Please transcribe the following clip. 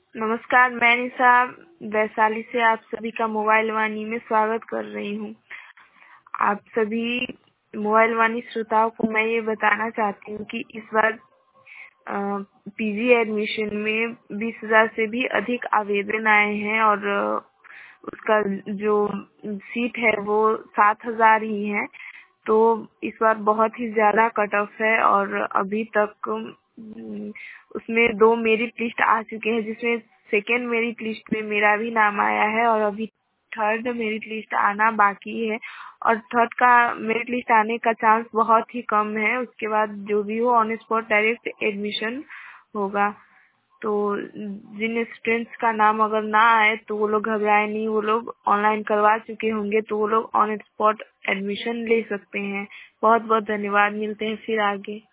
नमस्कार, मैं निशा वैशाली से आप सभी का मोबाइल वाणी में स्वागत कर रही हूँ। आप सभी मोबाइल वाणी श्रोताओं को मैं ये बताना चाहती हूँ कि इस बार पीजी एडमिशन में 20,000 से भी अधिक आवेदन आए हैं और उसका जो सीट है वो 7,000 ही है। तो इस बार बहुत ही ज्यादा कट ऑफ है और अभी तक उसमें 2 मेरिट लिस्ट आ चुके हैं, जिसमें सेकेंड मेरिट लिस्ट में मेरा भी नाम आया है और अभी थर्ड मेरिट लिस्ट आना बाकी है और थर्ड का मेरिट लिस्ट आने का चांस बहुत ही कम है। उसके बाद जो भी हो ऑन स्पॉट डायरेक्ट एडमिशन होगा। तो जिन स्टूडेंट्स का नाम अगर ना आए तो वो लोग घबराए नहीं, वो लोग ऑनलाइन करवा चुके होंगे तो वो लोग ऑन स्पॉट एडमिशन ले सकते हैं। बहुत बहुत धन्यवाद, मिलते हैं फिर आगे।